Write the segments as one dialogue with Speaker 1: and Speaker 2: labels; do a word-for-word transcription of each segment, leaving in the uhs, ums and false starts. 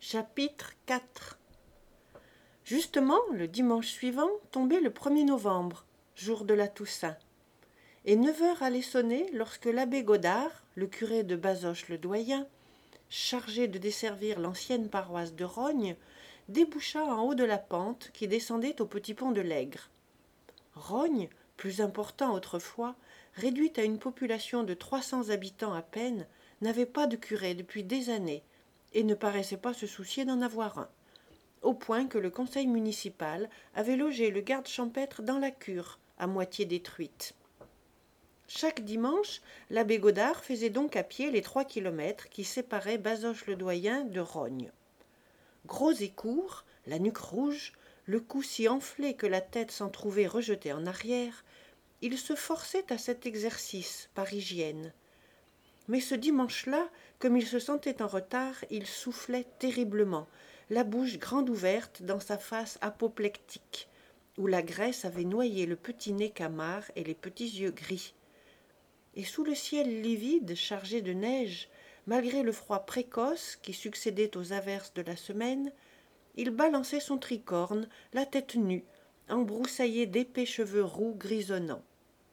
Speaker 1: Chapitre quatre. Justement, le dimanche suivant tombait le premier novembre, jour de la Toussaint. Et neuf heures allaient sonner lorsque l'abbé Godard, le curé de Bazoches-le-Doyen, chargé de desservir l'ancienne paroisse de Rognes, déboucha en haut de la pente qui descendait au petit pont de l'Aigre. Rognes, plus important autrefois, réduit à une population de trois cents habitants à peine, n'avait pas de curé depuis des années, et ne paraissait pas se soucier d'en avoir un, au point que le conseil municipal avait logé le garde champêtre dans la cure, à moitié détruite. Chaque dimanche, l'abbé Godard faisait donc à pied les trois kilomètres qui séparaient Bazoches-le-Doyen de Rognes. Gros et court, la nuque rouge, le cou si enflé que la tête s'en trouvait rejetée en arrière, il se forçait à cet exercice par hygiène. Mais ce dimanche-là, comme il se sentait en retard, il soufflait terriblement, la bouche grande ouverte dans sa face apoplectique, où la graisse avait noyé le petit nez camard et les petits yeux gris. Et sous le ciel livide, chargé de neige, malgré le froid précoce qui succédait aux averses de la semaine, il balançait son tricorne, la tête nue, embroussaillé d'épais cheveux roux grisonnants.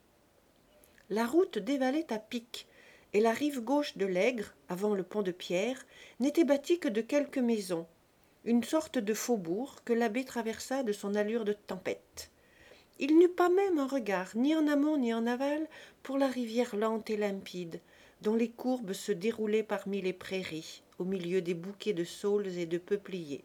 Speaker 1: La route dévalait à pic, et la rive gauche de l'Aigre, avant le pont de pierre, n'était bâtie que de quelques maisons, une sorte de faubourg que l'abbé traversa de son allure de tempête. Il n'eut pas même un regard, ni en amont ni en aval, pour la rivière lente et limpide, dont les courbes se déroulaient parmi les prairies, au milieu des bouquets de saules et de peupliers.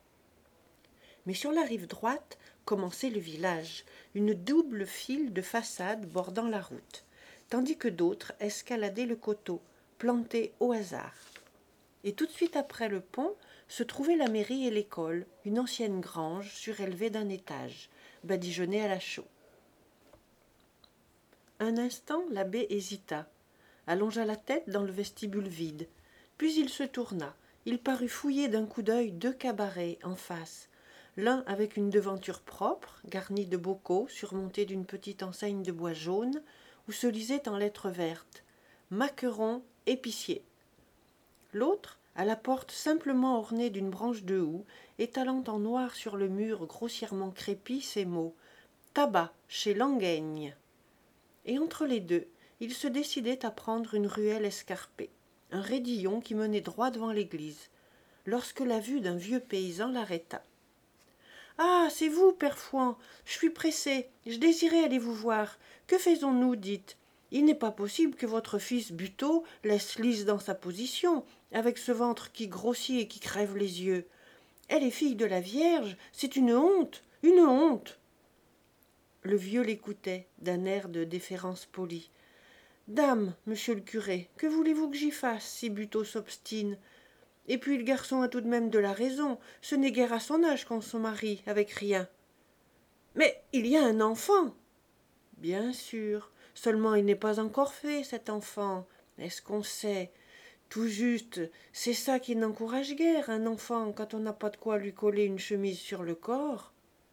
Speaker 1: Mais sur la rive droite commençait le village, une double file de façades bordant la route, tandis que d'autres escaladaient le coteau, plantés au hasard. Et tout de suite après le pont se trouvaient la mairie et l'école, une ancienne grange surélevée d'un étage, badigeonnée à la chaux. Un instant, l'abbé hésita, allongea la tête dans le vestibule vide, puis il se tourna. Il parut fouiller d'un coup d'œil deux cabarets en face, l'un avec une devanture propre, garnie de bocaux, surmontée d'une petite enseigne de bois jaune, où se lisait en lettres vertes « Maqueron, épicier ». L'autre, à la porte simplement ornée d'une branche de houx, étalant en noir sur le mur grossièrement crépi ces mots « Tabac, chez Langaigne ». Et entre les deux, il se décidait à prendre une ruelle escarpée, un raidillon qui menait droit devant l'église, lorsque la vue d'un vieux paysan l'arrêta. « Ah, c'est vous, père Fouan, je suis pressé, je désirais aller vous voir. Que faisons-nous, dites ? Il n'est pas possible que votre fils Buteau laisse Lise dans sa position, avec ce ventre qui grossit et qui crève les yeux. Elle est fille de la Vierge, c'est une honte, une honte. » Le vieux l'écoutait, d'un air de déférence polie. « Dame, monsieur le curé, que voulez-vous que j'y fasse, si Buteau s'obstine ? Et puis le garçon a tout de même de la raison, ce n'est guère à son âge qu'on se marie avec rien. »« Mais il y a un enfant !»« Bien sûr, seulement il n'est pas encore fait, cet enfant. Est-ce qu'on sait ? Tout juste, c'est ça qui n'encourage guère, un enfant, quand on n'a pas de quoi lui coller une chemise sur le corps. »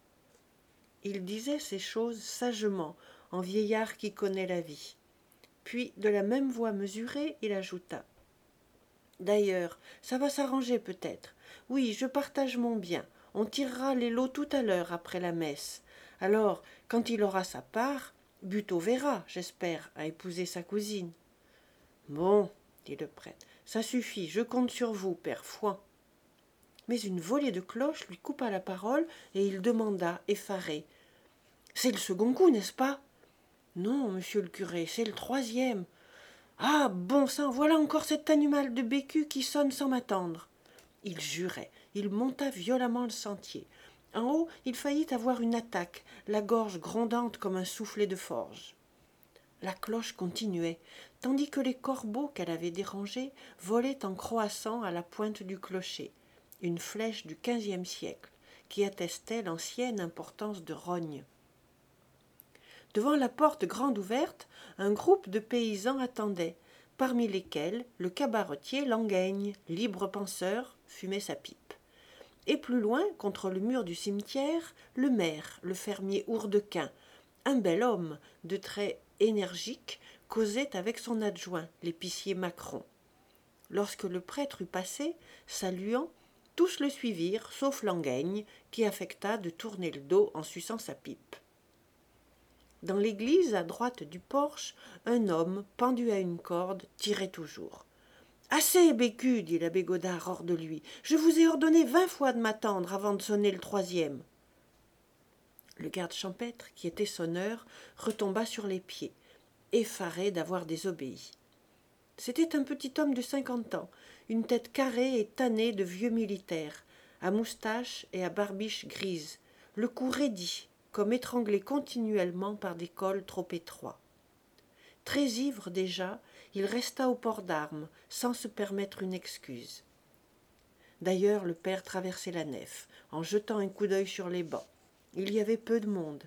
Speaker 1: Il disait ces choses sagement, en vieillard qui connaît la vie. Puis, de la même voix mesurée, il ajouta. D'ailleurs, ça va s'arranger peut-être. Oui, je partage mon bien. On tirera les lots tout à l'heure après la messe. Alors, quand il aura sa part, Buteau verra, j'espère, à épouser sa cousine. Bon, dit le prêtre, ça suffit, je compte sur vous, père Fouan. Mais une volée de cloches lui coupa la parole et il demanda, effaré. C'est le second coup, n'est-ce pas ? Non, monsieur le curé, c'est le troisième. Ah, bon sang, voilà encore cet animal de bécu qui sonne sans m'attendre. Il jurait, il monta violemment le sentier. En haut, il faillit avoir une attaque, la gorge grondante comme un soufflet de forge. La cloche continuait, tandis que les corbeaux qu'elle avait dérangés volaient en croassant à la pointe du clocher, une flèche du quinzième siècle, qui attestait l'ancienne importance de Rognes. Devant la porte grande ouverte, un groupe de paysans attendait, parmi lesquels le cabaretier Langaigne, libre penseur, fumait sa pipe. Et plus loin, contre le mur du cimetière, le maire, le fermier Hourdequin, un bel homme, de traits énergiques, causait avec son adjoint, l'épicier Macron. Lorsque le prêtre eut passé, saluant, Tous le suivirent, sauf Langaigne, qui affecta de tourner le dos en suçant sa pipe. Dans l'église, à droite du porche, un homme, pendu à une corde, tirait toujours. « Assez, Bécu, dit l'abbé Godard hors de lui. Je vous ai ordonné vingt fois de m'attendre avant de sonner le troisième. Le garde champêtre, qui était sonneur, retomba sur les pieds, effaré d'avoir désobéi. C'était un petit homme de cinquante ans, une tête carrée et tannée de vieux militaire, à moustache et à barbiche grise, le cou raidi, comme étranglé continuellement par des cols trop étroits. Très ivre déjà, il resta au port d'armes, sans se permettre une excuse. D'ailleurs, le père traversait la nef, en jetant un coup d'œil sur les bancs. Il y avait peu de monde.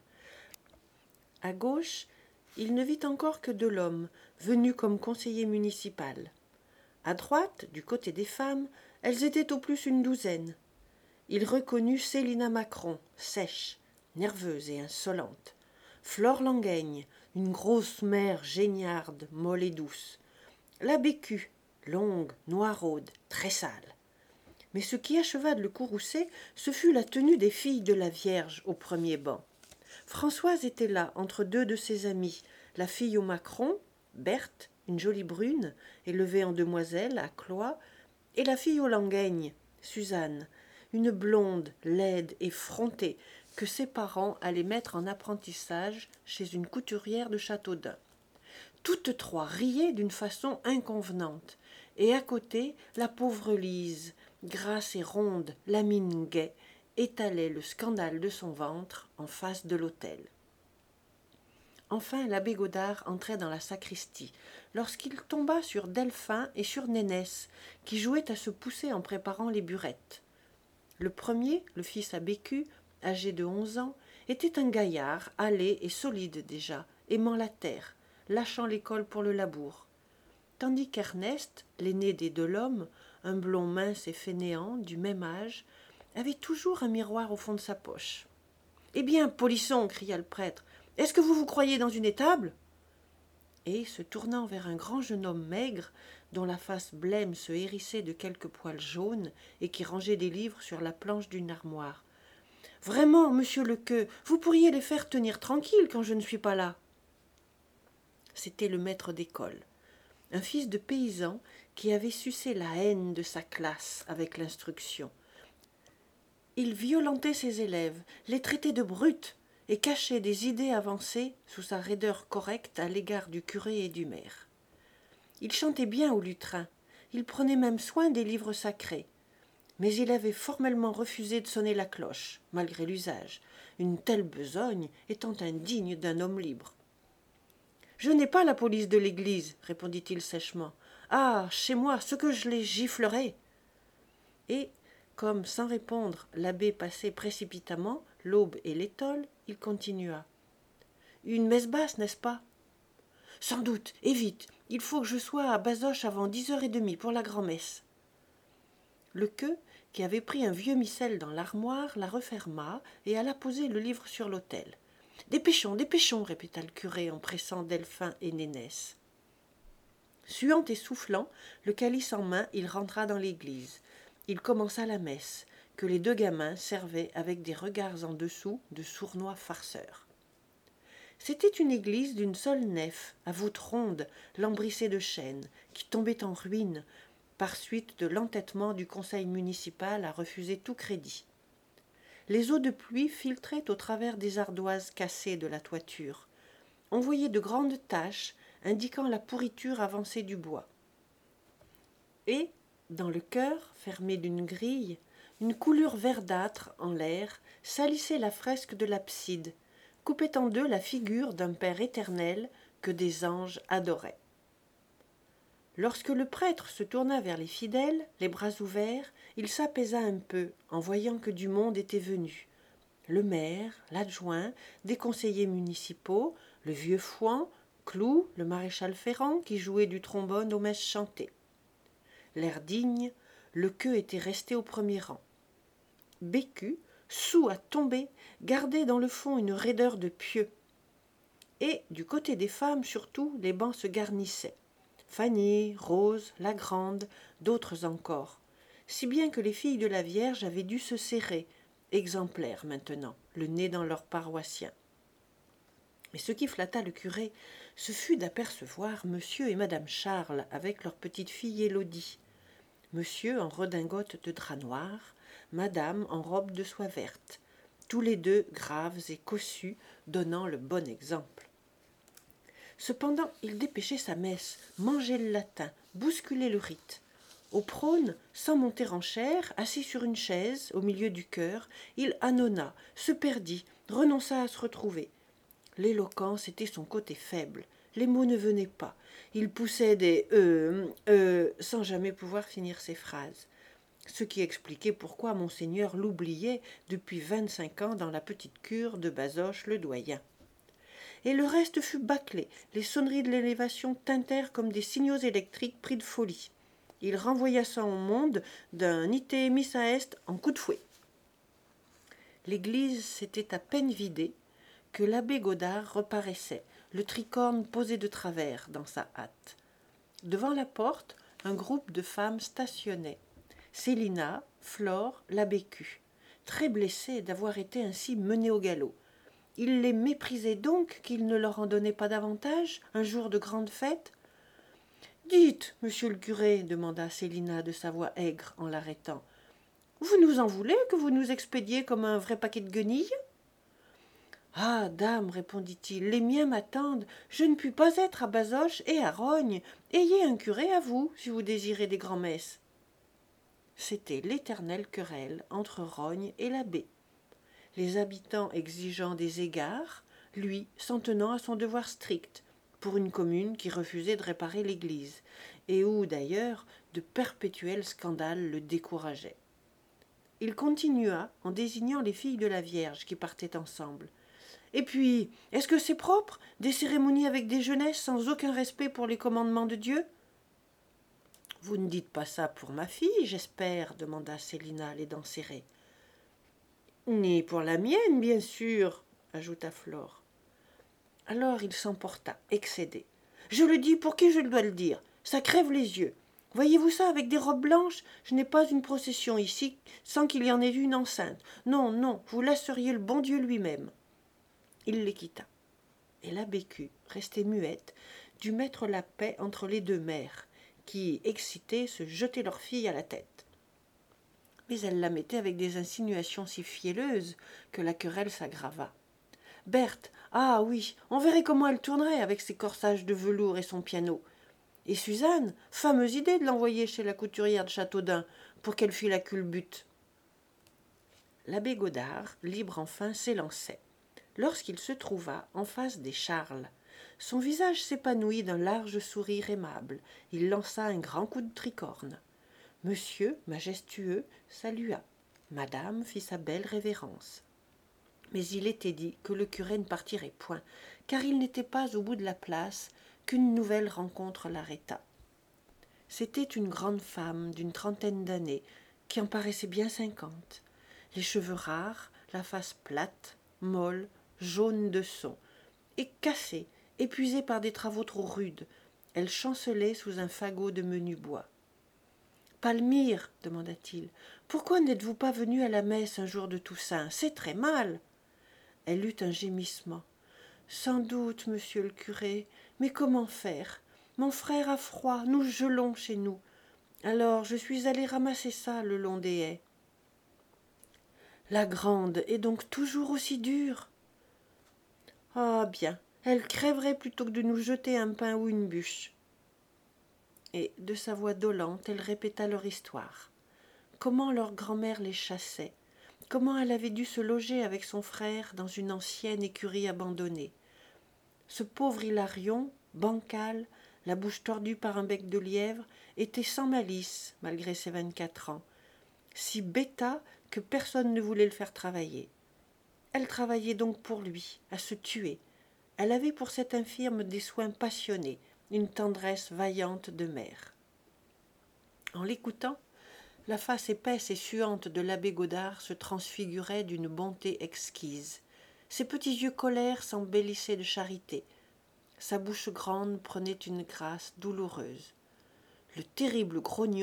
Speaker 1: À gauche, il ne vit encore que Delhomme, venu comme conseiller municipal. À droite, du côté des femmes, elles étaient au plus une douzaine. Il reconnut Célina Macron, sèche, nerveuse et insolente. Flore Langaigne, une grosse mère géniarde, molle et douce. La Bécu, longue, noiraude, très sale. Mais ce qui acheva de le courroucer, ce fut la tenue des filles de la Vierge au premier banc. Françoise était là, entre deux de ses amies, la fille au Macron, Berthe, une jolie brune, élevée en demoiselle, à Cloix, et la fille au Langaigne, Suzanne, une blonde, laide et frontée, que ses parents allaient mettre en apprentissage chez une couturière de Châteaudun. Toutes trois riaient d'une façon inconvenante, et à côté, la pauvre Lise, grasse et ronde, la mine gaie, étalait le scandale de son ventre en face de l'autel. Enfin, l'abbé Godard entrait dans la sacristie, lorsqu'il tomba sur Delphin et sur Nénesse, qui jouaient à se pousser en préparant les burettes. Le premier, le fils à Bécu, âgé de onze ans, était un gaillard, hâlé et solide déjà, aimant la terre, lâchant l'école pour le labour. Tandis qu'Ernest, l'aîné des Delhomme, un blond mince et fainéant, du même âge, avait toujours un miroir au fond de sa poche. « Eh bien, polisson, cria le prêtre, est-ce que vous vous croyez dans une étable ?» Et, se tournant vers un grand jeune homme maigre, dont la face blême se hérissait de quelques poils jaunes et qui rangeait des livres sur la planche d'une armoire. « Vraiment, monsieur Lequeux, vous pourriez les faire tenir tranquilles quand je ne suis pas là. » C'était le maître d'école, un fils de paysan qui avait sucé la haine de sa classe avec l'instruction. Il violentait ses élèves, les traitait de brutes et cachait des idées avancées sous sa raideur correcte à l'égard du curé et du maire. Il chantait bien au lutrin, il prenait même soin des livres sacrés, mais il avait formellement refusé de sonner la cloche, malgré l'usage, une telle besogne étant indigne d'un homme libre. « Je n'ai pas la police de l'église, répondit-il sèchement. Ah, chez moi, ce que je les giflerais !» Et, comme sans répondre, l'abbé passait précipitamment, l'aube et l'étole, il continua. « Une messe basse, n'est-ce pas ?»« Sans doute, et vite, il faut que je sois à Bazoches avant dix heures et demie pour la grand-messe. » Lequeux, qui avait pris un vieux missel dans l'armoire, la referma et alla poser le livre sur l'autel. « Dépêchons, dépêchons, répéta le curé en pressant Delphin et Nénesse. Suant et soufflant, le calice en main, il rentra dans l'église. Il commença la messe, que les deux gamins servaient avec des regards en dessous de sournois farceurs. C'était une église d'une seule nef, à voûte ronde, lambrissée de chênes, qui tombait en ruine, par suite de l'entêtement du conseil municipal à refuser tout crédit. Les eaux de pluie filtraient au travers des ardoises cassées de la toiture. On voyait de grandes taches indiquant la pourriture avancée du bois. Et, dans le chœur, fermé d'une grille, une coulure verdâtre en l'air salissait la fresque de l'abside, coupait en deux la figure d'un Père éternel que des anges adoraient. Lorsque le prêtre se tourna vers les fidèles, les bras ouverts, il s'apaisa un peu en voyant que du monde était venu. Le maire, l'adjoint, des conseillers municipaux, le vieux Fouan, Clou, le maréchal Ferrand qui jouait du trombone aux messes chantées. L'air digne, Lequeux était resté au premier rang. Bécu, soûl à tomber, gardait dans le fond une raideur de pieux. Et, du côté des femmes surtout, les bancs se garnissaient. Fanny, Rose, la Grande, d'autres encore. si bien que les filles de la Vierge avaient dû se serrer, exemplaires maintenant, le nez dans leurs paroissiens. Mais ce qui flatta le curé, ce fut d'apercevoir monsieur et madame Charles avec leur petite fille Élodie. Monsieur en redingote de drap noir, madame en robe de soie verte, tous les deux graves et cossus, donnant le bon exemple. Cependant, il dépêchait sa messe, mangeait le latin, bousculait le rite. Au prône, sans monter en chair, assis sur une chaise, au milieu du chœur, il ânonna, se perdit, renonça à se retrouver. L'éloquence était son côté faible. Les mots ne venaient pas. Il poussait des euh, euh, sans jamais pouvoir finir ses phrases. Ce qui expliquait pourquoi monseigneur l'oubliait depuis vingt-cinq ans dans la petite cure de Bazoches le doyen. Et le reste fut bâclé. Les sonneries de l'élévation tintèrent comme des signaux électriques pris de folie. Il renvoya ça au monde d'un ite missa est en coup de fouet. L'église s'était à peine vidée que l'abbé Godard reparaissait, le tricorne posé de travers dans sa hâte. Devant la porte, un groupe de femmes stationnait. Célina, Flore, la Bécu, très blessés d'avoir été ainsi menés au galop. Il les méprisait donc qu'il ne leur en donnait pas davantage, un jour de grande fête. « Dites, monsieur le curé, demanda Célina de sa voix aigre en l'arrêtant, vous nous en voulez que vous nous expédiez comme un vrai paquet de guenilles ?»« Ah, dame, répondit-il, les miens m'attendent, je ne puis pas être à Bazoches et à Rognes. Ayez un curé à vous, si vous désirez des grands-messes. » C'était l'éternelle querelle entre Rognes et l'abbé. Les habitants exigeant des égards, lui s'en tenant à son devoir strict, pour une commune qui refusait de réparer l'église, et où, d'ailleurs, de perpétuels scandales le décourageaient. Il continua en désignant les filles de la Vierge qui partaient ensemble. « Et puis, est-ce que c'est propre, des cérémonies avec des jeunesses sans aucun respect pour les commandements de Dieu ?»« Vous ne dites pas ça pour ma fille, j'espère, demanda Célina, les dents serrées. « Ni pour la mienne, bien sûr, ajouta Flore. Alors il s'emporta, excédé. Je le dis pour qui je dois le dire, ça crève les yeux. Voyez-vous ça avec des robes blanches? Je n'ai pas une procession ici sans qu'il y en ait une enceinte. Non, non, vous laisseriez le bon Dieu lui-même. Il les quitta. Et la Bécu, restée muette, dut mettre la paix entre les deux mères, qui, excitées, se jetaient leur fille à la tête. Mais elle la mettait avec des insinuations si fielleuses que la querelle s'aggrava. Berthe, ah oui, on verrait comment elle tournerait avec ses corsages de velours et son piano. Et Suzanne, fameuse idée de l'envoyer chez la couturière de Châteaudun pour qu'elle fît la culbute. L'abbé Godard, libre enfin, s'élançait, lorsqu'il se trouva en face des Charles. Son visage s'épanouit d'un large sourire aimable. Il lança un grand coup de tricorne. Monsieur, majestueux, salua. Madame fit sa belle révérence. Mais il était dit que le curé ne partirait point, car il n'était pas au bout de la place qu'une nouvelle rencontre l'arrêta. C'était une grande femme d'une trentaine d'années, qui en paraissait bien cinquante. Les cheveux rares, la face plate, molle, jaune de son, et cassée, épuisée par des travaux trop rudes. Elle chancelait sous un fagot de menu bois. « Palmyre, demanda-t-il, pourquoi n'êtes-vous pas venue à la messe un jour de Toussaint? C'est très mal. » Elle eut un gémissement. « Sans doute, monsieur le curé, mais comment faire? Mon frère a froid, nous gelons chez nous. Alors je suis allée ramasser ça le long des haies. »« La grande est donc toujours aussi dure? »« Ah bien, elle crèverait plutôt que de nous jeter un pain ou une bûche. » Et de sa voix dolente, elle répéta leur histoire. Comment leur grand-mère les chassait, comment elle avait dû se loger avec son frère dans une ancienne écurie abandonnée. Ce pauvre Hilarion, bancal, la bouche tordue par un bec de lièvre, était sans malice malgré ses vingt-quatre ans, si bêta que personne ne voulait le faire travailler. Elle travaillait donc pour lui, à se tuer. Elle avait pour cet infirme des soins passionnés, une tendresse vaillante de mère. En l'écoutant, la face épaisse et suante de l'abbé Godard se transfigurait d'une bonté exquise. Ses petits yeux colères s'embellissaient de charité. Sa bouche grande prenait une grâce douloureuse. Le terrible grognon,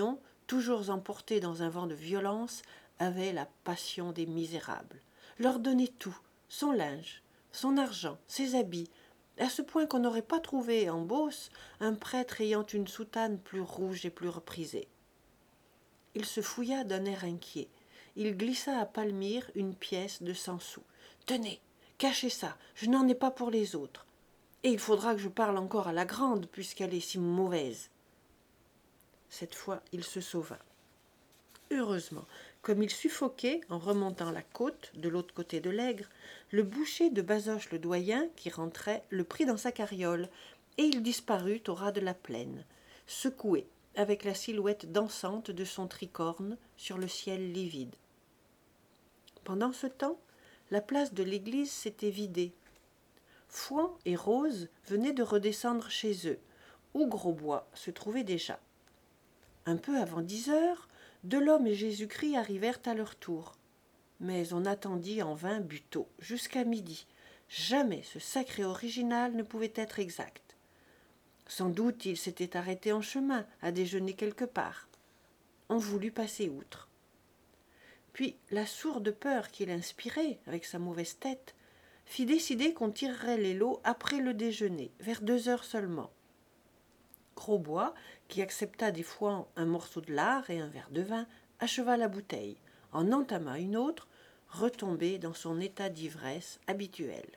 Speaker 1: toujours emporté dans un vent de violence, avait la passion des misérables. Leur donnait tout, son linge, son argent, ses habits, à ce point qu'on n'aurait pas trouvé en Beauce un prêtre ayant une soutane plus rouge et plus reprisée. Il se fouilla d'un air inquiet. Il glissa à Palmyre une pièce de cent sous. « Tenez, cachez ça, je n'en ai pas pour les autres. Et il faudra que je parle encore à la grande, puisqu'elle est si mauvaise. » Cette fois, il se sauva. Heureusement, comme il suffoquait en remontant la côte de l'autre côté de l'Ègre, le boucher de Bazoches le doyen, qui rentrait, le prit dans sa carriole, et il disparut au ras de la plaine, secoué, avec la silhouette dansante de son tricorne sur le ciel livide. Pendant ce temps, la place de l'église s'était vidée. Fouan et Rose venaient de redescendre chez eux, où Grosbois se trouvait déjà. Un peu avant dix heures, Delhomme et Jésus-Christ arrivèrent à leur tour. Mais on attendit en vain Buteau, jusqu'à midi. Jamais ce sacré original ne pouvait être exact. Sans doute il s'était arrêté en chemin, à déjeuner quelque part. On voulut passer outre. Puis la sourde peur qu'il inspirait, avec sa mauvaise tête, fit décider qu'on tirerait les lots après le déjeuner, vers deux heures seulement. Grosbois, qui accepta des fois un morceau de lard et un verre de vin, acheva la bouteille, en entama une autre, retombé dans son état d'ivresse habituel.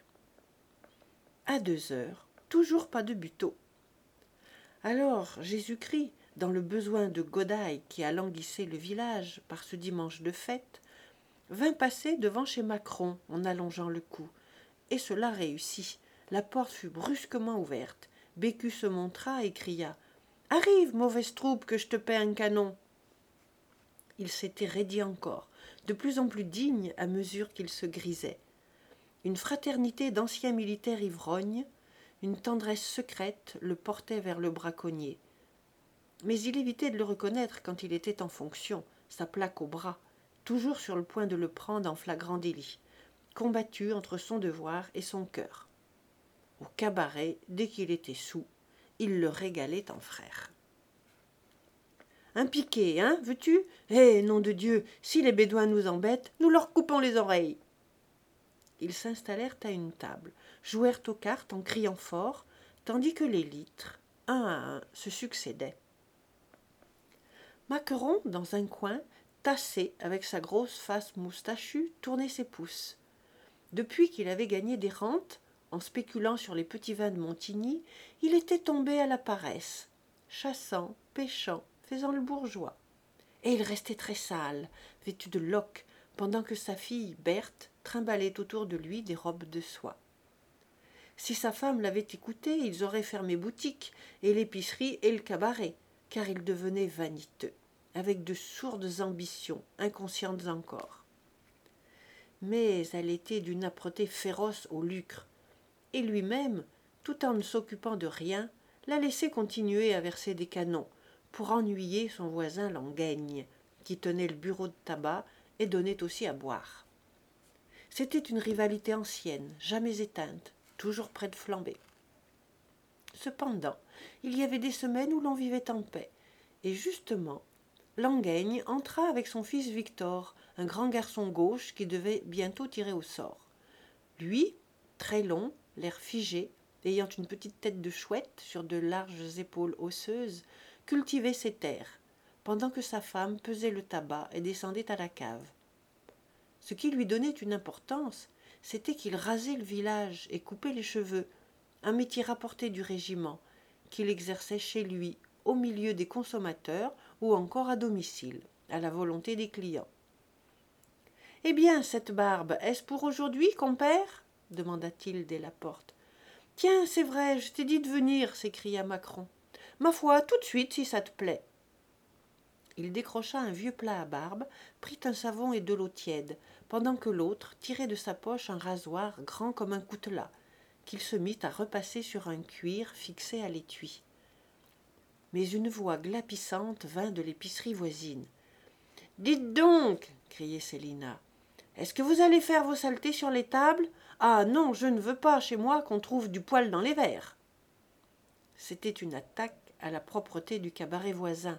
Speaker 1: À deux heures, toujours pas de Buteau. Alors Jésus-Christ, dans le besoin de godaille qui alanguissait le village par ce dimanche de fête, vint passer devant chez Macron en allongeant le cou, et cela réussit. La porte fut brusquement ouverte. Bécu se montra et cria « Arrive, mauvaise troupe, que je te paie un canon !» Il s'était raidi encore, de plus en plus digne à mesure qu'il se grisait. Une fraternité d'anciens militaires ivrognes, une tendresse secrète le portait vers le braconnier. Mais il évitait de le reconnaître quand il était en fonction, sa plaque au bras, toujours sur le point de le prendre en flagrant délit, combattu entre son devoir et son cœur. Au cabaret, dès qu'il était soûl, il le régalait en frère. « Un piquet, hein, veux-tu ? Eh, nom de Dieu, si les Bédouins nous embêtent, nous leur coupons les oreilles !» Ils s'installèrent à une table, jouèrent aux cartes en criant fort, tandis que les litres, un à un, se succédaient. Macqueron, dans un coin, tassé, avec sa grosse face moustachue, tournait ses pouces. Depuis qu'il avait gagné des rentes, en spéculant sur les petits vins de Montigny, il était tombé à la paresse, chassant, pêchant, faisant le bourgeois. Et il restait très sale, vêtu de loques, pendant que sa fille, Berthe, trimballait autour de lui des robes de soie. Si sa femme l'avait écouté, ils auraient fermé boutique, et l'épicerie et le cabaret, car il devenait vaniteux, avec de sourdes ambitions, inconscientes encore. Mais elle était d'une âpreté féroce au lucre, et lui-même, tout en ne s'occupant de rien, la laissait continuer à verser des canons, pour ennuyer son voisin Langaigne, qui tenait le bureau de tabac et donnait aussi à boire. C'était une rivalité ancienne, jamais éteinte, toujours près de flamber. Cependant, il y avait des semaines où l'on vivait en paix, et justement, Langaigne entra avec son fils Victor, un grand garçon gauche qui devait bientôt tirer au sort. Lui, très long, l'air figé, ayant une petite tête de chouette sur de larges épaules osseuses, cultivait ses terres, pendant que sa femme pesait le tabac et descendait à la cave. Ce qui lui donnait une importance, c'était qu'il rasait le village et coupait les cheveux, un métier rapporté du régiment, qu'il exerçait chez lui, au milieu des consommateurs ou encore à domicile, à la volonté des clients. « Eh bien, cette barbe, est-ce pour aujourd'hui, compère ?» demanda-t-il dès la porte. « Tiens, c'est vrai, je t'ai dit de venir, » s'écria Macron. « Ma foi, tout de suite, si ça te plaît. » Il décrocha un vieux plat à barbe, prit un savon et de l'eau tiède, pendant que l'autre tirait de sa poche un rasoir grand comme un coutelas, qu'il se mit à repasser sur un cuir fixé à l'étui. Mais une voix glapissante vint de l'épicerie voisine. « Dites donc !» criait Célina. « Est-ce que vous allez faire vos saletés sur les tables ? Ah non, je ne veux pas chez moi qu'on trouve du poil dans les verres. » C'était une attaque à la propreté du cabaret voisin,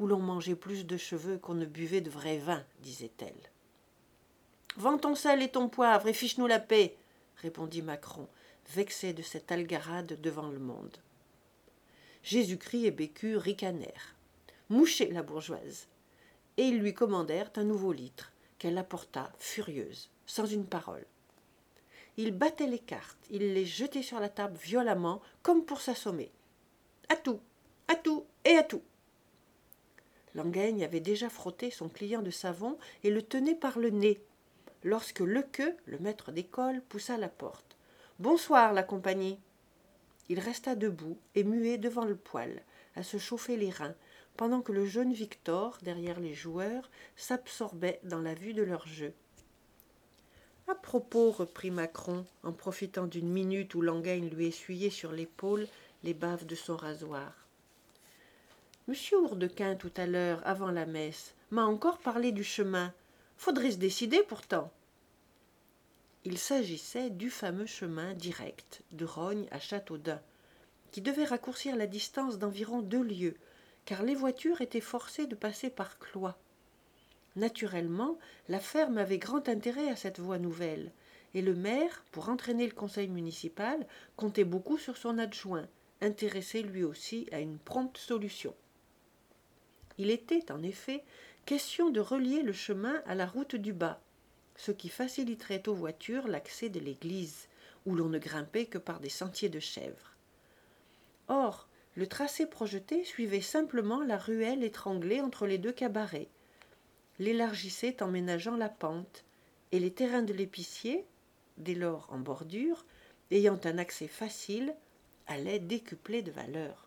Speaker 1: où l'on mangeait plus de cheveux qu'on ne buvait de vrai vin, disait-elle. « Vends ton sel et ton poivre et fiche-nous la paix !» répondit Macron, vexé de cette algarade devant le monde. Jésus-Christ et Bécu ricanèrent. « Mouchez la bourgeoise !» Et ils lui commandèrent un nouveau litre, qu'elle apporta furieuse, sans une parole. Il battait les cartes, il les jetait sur la table violemment, comme pour s'assommer. « À tout, à tout et à tout !» Langaigne avait déjà frotté son client de savon et le tenait par le nez, lorsque Lequeux, le maître d'école, poussa la porte. « Bonsoir, la compagnie !» Il resta debout et muet devant le poêle, à se chauffer les reins, pendant que le jeune Victor, derrière les joueurs, s'absorbait dans la vue de leur jeu. « À propos, reprit Macron, en profitant d'une minute où Langaigne lui essuyait sur l'épaule les baves de son rasoir. Monsieur Hourdequin, tout à l'heure, avant la messe, m'a encore parlé du chemin. Faudrait se décider pourtant. » Il s'agissait du fameux chemin direct de Rognes à Châteaudun, qui devait raccourcir la distance d'environ deux lieues, car les voitures étaient forcées de passer par Cloix. Naturellement, la ferme avait grand intérêt à cette voie nouvelle, et le maire, pour entraîner le conseil municipal, comptait beaucoup sur son adjoint, intéressé lui aussi à une prompte solution. Il était, en effet, question de relier le chemin à la route du bas, ce qui faciliterait aux voitures l'accès de l'église, où l'on ne grimpait que par des sentiers de chèvres. Or, le tracé projeté suivait simplement la ruelle étranglée entre les deux cabarets, l'élargissait en ménageant la pente, et les terrains de l'épicier, dès lors en bordure, ayant un accès facile, allaient décupler de valeur.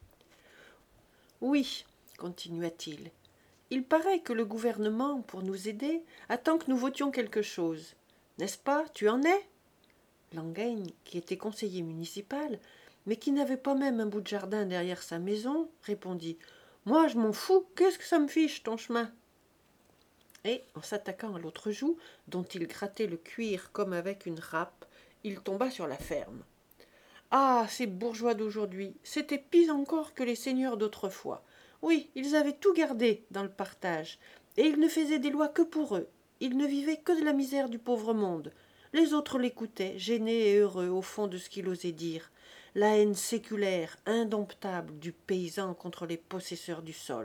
Speaker 1: « Oui, continua-t-il, il paraît que le gouvernement, pour nous aider, attend que nous votions quelque chose. N'est-ce pas, tu en es ?» Langaigne, qui était conseiller municipal, mais qui n'avait pas même un bout de jardin derrière sa maison, répondit « Moi, je m'en fous, qu'est-ce que ça me fiche, ton chemin ?» Et, en s'attaquant à l'autre joue, dont il grattait le cuir comme avec une râpe, il tomba sur la ferme. « Ah, ces bourgeois d'aujourd'hui, c'était pis encore que les seigneurs d'autrefois. Oui, ils avaient tout gardé dans le partage, et ils ne faisaient des lois que pour eux. Ils ne vivaient que de la misère du pauvre monde. Les autres l'écoutaient, gênés et heureux au fond de ce qu'il osait dire. La haine séculaire, indomptable du paysan contre les possesseurs du sol. »«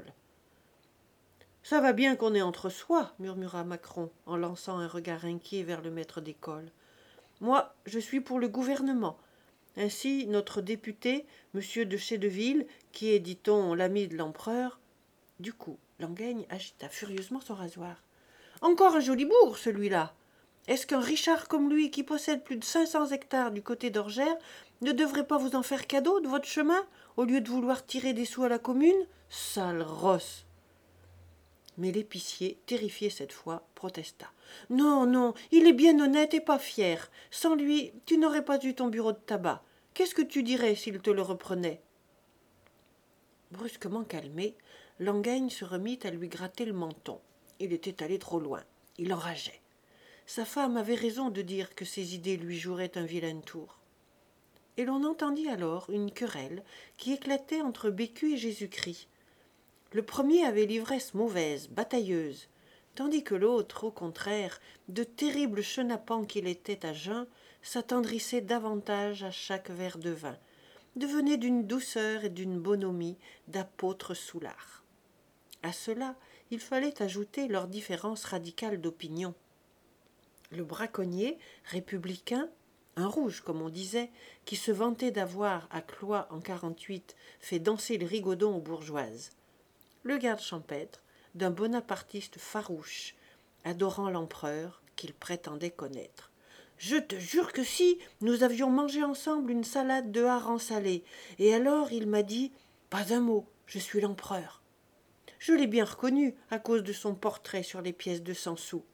Speaker 1: Ça va bien qu'on est entre soi, » murmura Macron, en lançant un regard inquiet vers le maître d'école. « Moi, je suis pour le gouvernement. Ainsi, notre député, M. de Chédeville, qui est, dit-on, l'ami de l'empereur... » Du coup, Langaigne agita furieusement son rasoir. « Encore un joli bourg, celui-là. Est-ce qu'un Richard comme lui, qui possède plus de cinq cents hectares du côté d'Orgères, ne devrait pas vous en faire cadeau de votre chemin, au lieu de vouloir tirer des sous à la commune? Sale rosse !» Mais l'épicier, terrifié cette fois, protesta. « Non, non, il est bien honnête et pas fier. Sans lui, tu n'aurais pas eu ton bureau de tabac. Qu'est-ce que tu dirais s'il te le reprenait ?» Brusquement calmé, Langaigne se remit à lui gratter le menton. Il était allé trop loin. Il enrageait. Sa femme avait raison de dire que ses idées lui joueraient un vilain tour. Et l'on entendit alors une querelle qui éclatait entre Bécu et Jésus-Christ. Le premier avait l'ivresse mauvaise, batailleuse, tandis que l'autre, au contraire, de terrible chenapan qu'il était à jeun, s'attendrissait davantage à chaque verre de vin, devenait d'une douceur et d'une bonhomie d'apôtre soulard. À cela, il fallait ajouter leur différence radicale d'opinion. Le braconnier, républicain, un rouge comme on disait, qui se vantait d'avoir, à Cloix en quarante-huit, fait danser les rigodons aux bourgeoises. Le garde champêtre, d'un bonapartiste farouche, adorant l'empereur qu'il prétendait connaître. « Je te jure que si, nous avions mangé ensemble une salade de hareng salé, et alors il m'a dit « Pas un mot, je suis l'empereur ». Je l'ai bien reconnu à cause de son portrait sur les pièces de cent sous.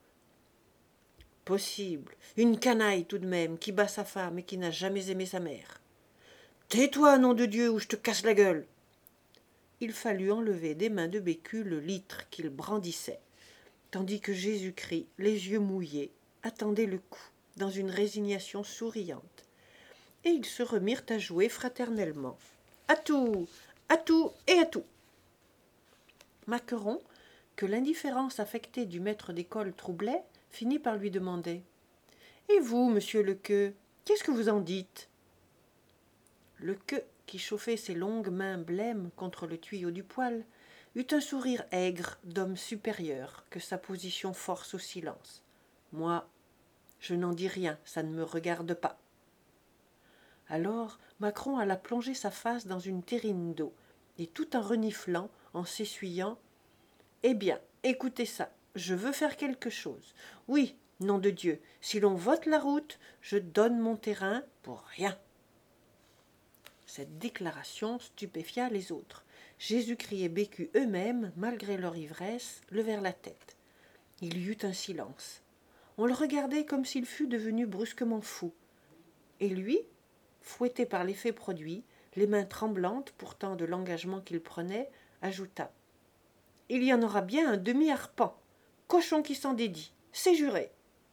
Speaker 1: Possible, une canaille tout de même, qui bat sa femme et qui n'a jamais aimé sa mère. Tais-toi, nom de Dieu, ou je te casse la gueule. Il fallut enlever des mains de Bécu le litre qu'il brandissait, tandis que Jésus-Christ, les yeux mouillés, attendait le coup, dans une résignation souriante. Et ils se remirent à jouer fraternellement. À tout, à tout et à tout. Macqueron, que l'indifférence affectée du maître d'école troublait, finit par lui demander « Et vous, monsieur Lequeux, qu'est-ce que vous en dites ?» Lequeux, qui chauffait ses longues mains blêmes contre le tuyau du poêle, eut un sourire aigre d'homme supérieur que sa position force au silence. « Moi, je n'en dis rien, ça ne me regarde pas. » Alors Macqueron alla plonger sa face dans une terrine d'eau, et tout en reniflant, en s'essuyant, « Eh bien, écoutez ça, je veux faire quelque chose. Oui, nom de Dieu, si l'on vote la route, je donne mon terrain pour rien. » Cette déclaration stupéfia les autres. Jésus-Christ et Bécu eux-mêmes, malgré leur ivresse, levèrent la tête. Il y eut un silence. On le regardait comme s'il fût devenu brusquement fou. Et lui, fouetté par l'effet produit, les mains tremblantes pourtant de l'engagement qu'il prenait, ajouta « Il y en aura bien un demi-arpent, cochon qui s'en dédie, c'est juré !»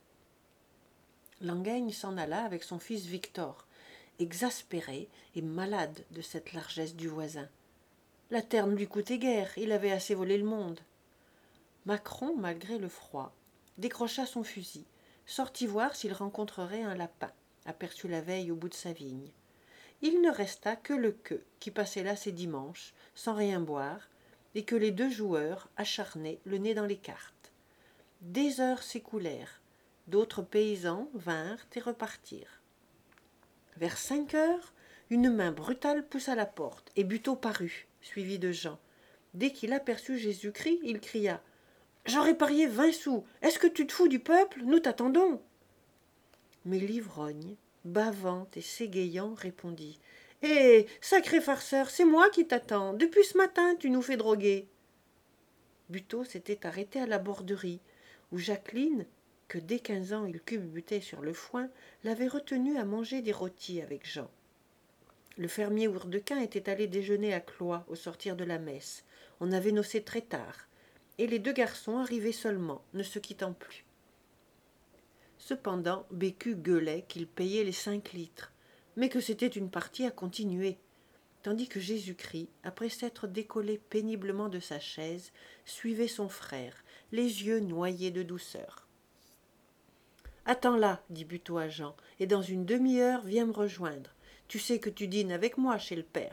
Speaker 1: Langaigne s'en alla avec son fils Victor, exaspéré et malade de cette largesse du voisin. La terre ne lui coûtait guère, il avait assez volé le monde. Macqueron, malgré le froid, décrocha son fusil, sortit voir s'il rencontrerait un lapin, aperçu la veille au bout de sa vigne. Il ne resta que Lequeux, qui passait là ses dimanches, sans rien boire, et que les deux joueurs acharnaient le nez dans les cartes. Des heures s'écoulèrent, d'autres paysans vinrent et repartirent. Vers cinq heures, une main brutale poussa la porte, et Buteau parut, suivi de Jean. Dès qu'il aperçut Jésus-Christ, il cria « J'aurais parié vingt sous. Est-ce que tu te fous du peuple? Nous t'attendons. » Mais l'ivrogne, bavant et s'égayant, répondit « Hé, sacré farceur, c'est moi qui t'attends. Depuis ce matin, tu nous fais droguer. » Buteau s'était arrêté à la borderie, où Jacqueline, que dès quinze ans il culbutait sur le foin, l'avait retenu à manger des rôtis avec Jean. Le fermier Hourdequin était allé déjeuner à Cloyes au sortir de la messe. On avait nocé très tard, et les deux garçons arrivaient seulement, ne se quittant plus. Cependant, Bécu gueulait qu'il payait les cinq litres, mais que c'était une partie à continuer, tandis que Jésus-Christ, après s'être décollé péniblement de sa chaise, suivait son frère, les yeux noyés de douceur. « Attends là, dit Buteau à Jean, et dans une demi-heure, viens me rejoindre. Tu sais que tu dînes avec moi chez le père. »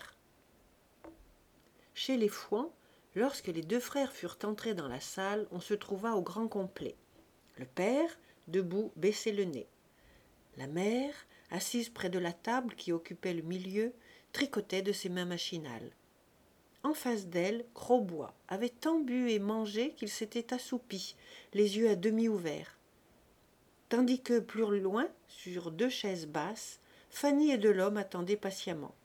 Speaker 1: Chez les Fouan, lorsque les deux frères furent entrés dans la salle, on se trouva au grand complet. Le père, debout, baissait le nez. La mère, assise près de la table qui occupait le milieu, tricotait de ses mains machinales. En face d'elle, Grosbois avait tant bu et mangé qu'il s'était assoupi, les yeux à demi ouverts. Tandis que, plus loin, sur deux chaises basses, Fanny et Delhomme attendaient patiemment.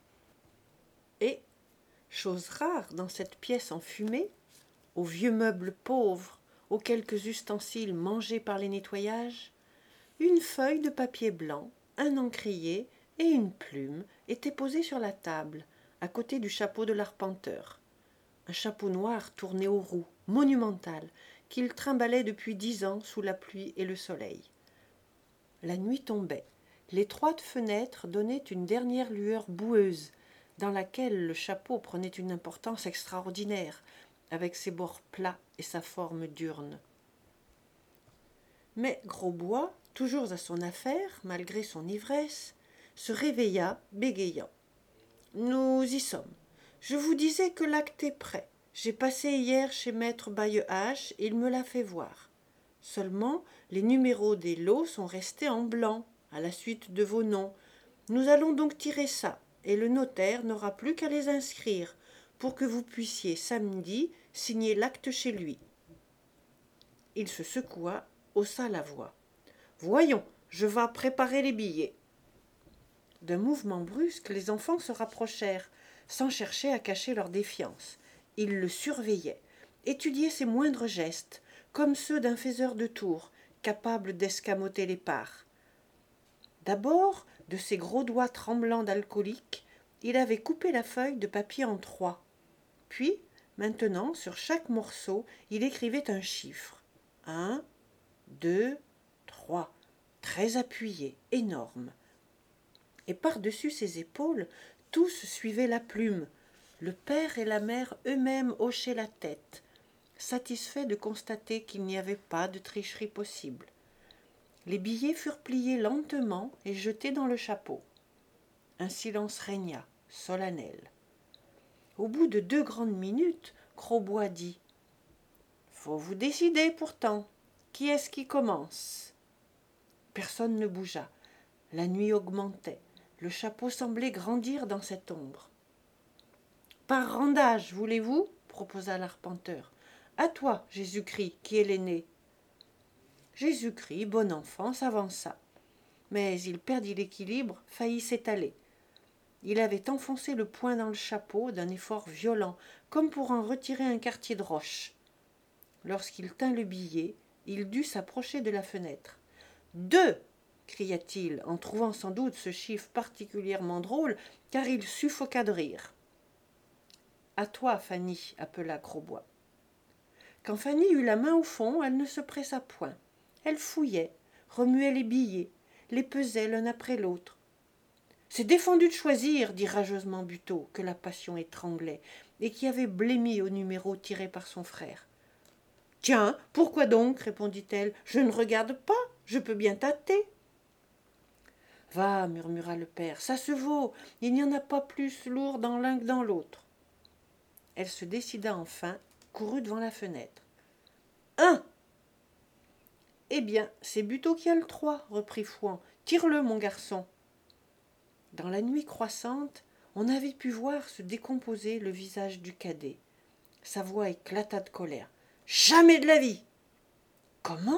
Speaker 1: Et, chose rare dans cette pièce enfumée, aux vieux meubles pauvres, aux quelques ustensiles mangés par les nettoyages, une feuille de papier blanc, un encrier et une plume étaient posés sur la table, à côté du chapeau de l'arpenteur. Un chapeau noir tourné aux roues, monumental, qu'il trimbalait depuis dix ans sous la pluie et le soleil. La nuit tombait. L'étroite fenêtre donnait une dernière lueur boueuse, dans laquelle le chapeau prenait une importance extraordinaire, avec ses bords plats et sa forme diurne. Mais Grosbois, toujours à son affaire, malgré son ivresse, se réveilla, bégayant. « Nous y sommes. Je vous disais que l'acte est prêt. J'ai passé hier chez maître Baillehache et il me l'a fait voir. Seulement, les numéros des lots sont restés en blanc, à la suite de vos noms. Nous allons donc tirer ça, et le notaire n'aura plus qu'à les inscrire, pour que vous puissiez, samedi, signer l'acte chez lui. » Il se secoua, haussa la voix. « Voyons, je vais préparer les billets. » D'un mouvement brusque, les enfants se rapprochèrent, sans chercher à cacher leur défiance. Ils le surveillaient, étudiaient ses moindres gestes, comme ceux d'un faiseur de tours, capable d'escamoter les parts. D'abord, de ses gros doigts tremblants d'alcoolique, il avait coupé la feuille de papier en trois. Puis, maintenant, sur chaque morceau, il écrivait un chiffre. Un, deux, trois, très appuyé, énorme. Et par-dessus ses épaules, tous suivaient la plume, Le père et la mère eux-mêmes hochaient la tête, satisfaits de constater qu'il n'y avait pas de tricherie possible. Les billets furent pliés lentement et jetés dans le chapeau. Un silence régna, solennel. Au bout de deux grandes minutes, Grosbois dit « Faut vous décider pourtant. Qui est-ce qui commence ?» Personne ne bougea. La nuit augmentait. Le chapeau semblait grandir dans cette ombre. « Par randage, voulez-vous » proposa l'arpenteur. « À toi, Jésus-Christ, qui est l'aîné. » Jésus-Christ, bon enfant, s'avança. Mais il perdit l'équilibre, faillit s'étaler. Il avait enfoncé le poing dans le chapeau d'un effort violent, comme pour en retirer un quartier de roche. Lorsqu'il tint le billet, il dut s'approcher de la fenêtre. « Deux !» cria-t-il, en trouvant sans doute ce chiffre particulièrement drôle, car il suffoqua de rire. « À toi, Fanny !» appela Grosbois. Quand Fanny eut la main au fond, elle ne se pressa point. Elle fouillait, remuait les billets, les pesait l'un après l'autre. « C'est défendu de choisir, » dit rageusement Buteau, que la passion étranglait, et qui avait blêmi au numéro tiré par son frère. « Tiens, pourquoi donc ?» répondit-elle. « Je ne regarde pas, je peux bien tâter. » « Va, murmura le père, ça se vaut, il n'y en a pas plus lourd dans l'un que dans l'autre. » Elle se décida enfin, courut devant la fenêtre. « Un !»« Eh bien, c'est Buteau qui a le trois, » reprit Fouan. « Tire-le, mon garçon. » Dans la nuit croissante, on avait pu voir se décomposer le visage du cadet. Sa voix éclata de colère. « Jamais de la vie !»« Comment ?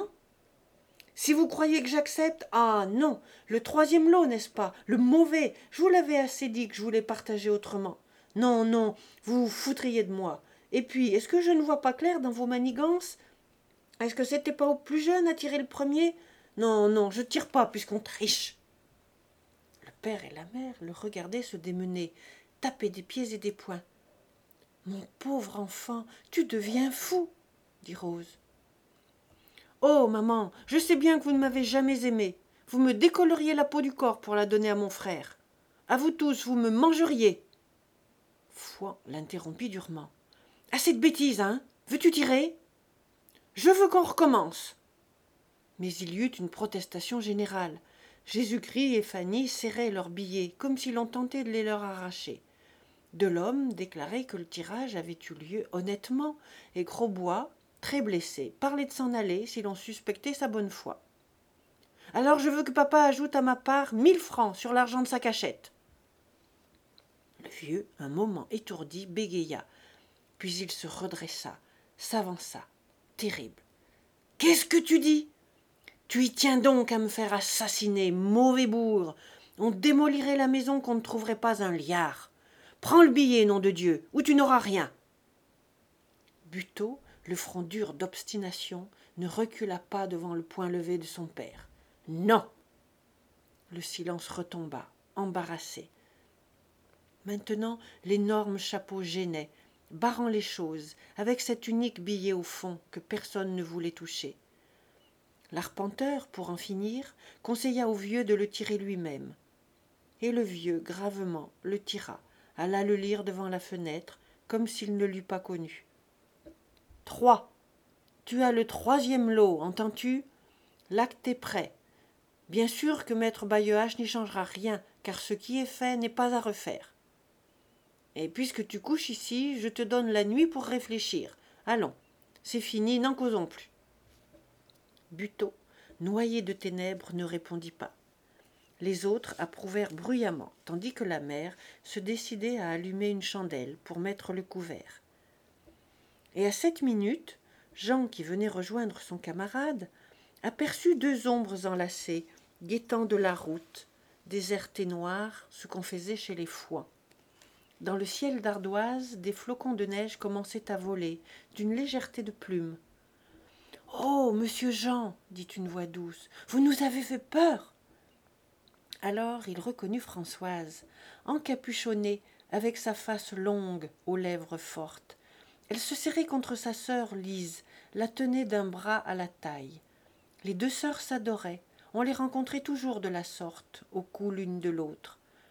Speaker 1: Si vous croyez que j'accepte, ah non, le troisième lot, n'est-ce pas, le mauvais, je vous l'avais assez dit que je voulais partager autrement. Non, non, vous vous foutriez de moi. Et puis, est-ce que je ne vois pas clair dans vos manigances? Est-ce que c'était pas au plus jeune à tirer le premier? Non, non, je tire pas puisqu'on triche. » Le père et la mère le regardaient se démener, taper des pieds et des poings. « Mon pauvre enfant, tu deviens fou, » dit Rose. « Oh, maman, je sais bien que vous ne m'avez jamais aimé. Vous me décolleriez la peau du corps pour la donner à mon frère. À vous tous, vous me mangeriez. » Fouan l'interrompit durement. « Assez de bêtises, hein? Veux-tu tirer? »« Je veux qu'on recommence. » Mais il y eut une protestation générale. Jésus-Christ et Fanny serraient leurs billets, comme si l'on tentait de les leur arracher. Delhomme déclarait que le tirage avait eu lieu honnêtement, et Grosbois, très blessé, parlait de s'en aller si l'on suspectait sa bonne foi. « Alors je veux que papa ajoute à ma part mille francs sur l'argent de sa cachette. » Le vieux, un moment étourdi, bégaya. Puis il se redressa, s'avança, terrible. « Qu'est-ce que tu dis? Tu y tiens donc à me faire assassiner, mauvais bougre. On démolirait la maison qu'on ne trouverait pas un liard. Prends le billet, nom de Dieu, ou tu n'auras rien. » Buteau, le front dur d'obstination, ne recula pas devant le poing levé de son père. « Non !» Le silence retomba, embarrassé. Maintenant, l'énorme chapeau gênait, barrant les choses, avec cet unique billet au fond que personne ne voulait toucher. L'arpenteur, pour en finir, conseilla au vieux de le tirer lui-même. Et le vieux, gravement, le tira, alla le lire devant la fenêtre, comme s'il ne l'eût pas connu. « Trois. Tu as le troisième lot, entends-tu? L'acte est prêt. Bien sûr que maître Baillehache n'y changera rien, car ce qui est fait n'est pas à refaire. Et puisque tu couches ici, je te donne la nuit pour réfléchir. Allons, c'est fini, n'en causons plus. » Buteau, noyé de ténèbres, ne répondit pas. Les autres approuvèrent bruyamment, tandis que la mère se décidait à allumer une chandelle pour mettre le couvert. Et à cette minute, Jean, qui venait rejoindre son camarade, aperçut deux ombres enlacées, guettant de la route, déserte et noire, ce qu'on faisait chez les Fouan. Dans le ciel d'ardoise, des flocons de neige commençaient à voler, d'une légèreté de plumes. « Oh, monsieur Jean, dit une voix douce, vous nous avez fait peur. » Alors il reconnut Françoise, encapuchonnée, avec sa face longue, aux lèvres fortes. Elle se serrait contre sa sœur Lise, la tenait d'un bras à la taille. Les deux sœurs s'adoraient, on les rencontrait toujours de la sorte, au cou l'une de l'autre.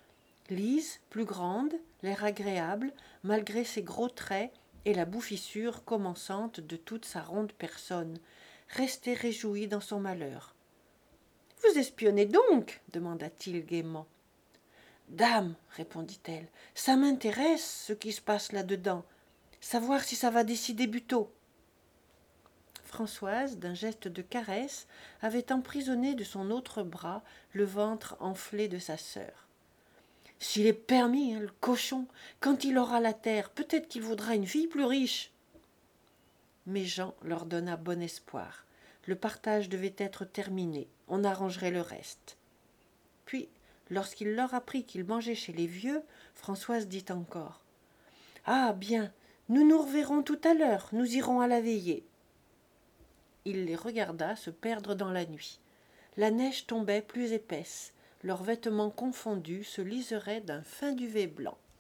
Speaker 1: Lise, plus grande, l'air agréable, malgré ses gros traits et la bouffissure commençante de toute sa ronde personne, restait réjouie dans son malheur. « Vous espionnez donc » demanda-t-il gaiement. « Dame, répondit-elle, ça m'intéresse ce qui se passe là-dedans, savoir si ça va décider Buteau. » Françoise, d'un geste de caresse, avait emprisonné de son autre bras le ventre enflé de sa sœur. « S'il est permis, hein, le cochon, quand il aura la terre, peut-être qu'il voudra une fille plus riche. » Mais Jean leur donna bon espoir. Le partage devait être terminé, on arrangerait le reste. Puis, lorsqu'il leur apprit qu'il mangeait chez les vieux, Françoise dit encore « Ah bien, nous nous reverrons tout à l'heure, nous irons à la veillée. » Il les regarda se perdre dans la nuit. La neige tombait plus épaisse, leurs vêtements confondus se liseraient d'un fin duvet blanc.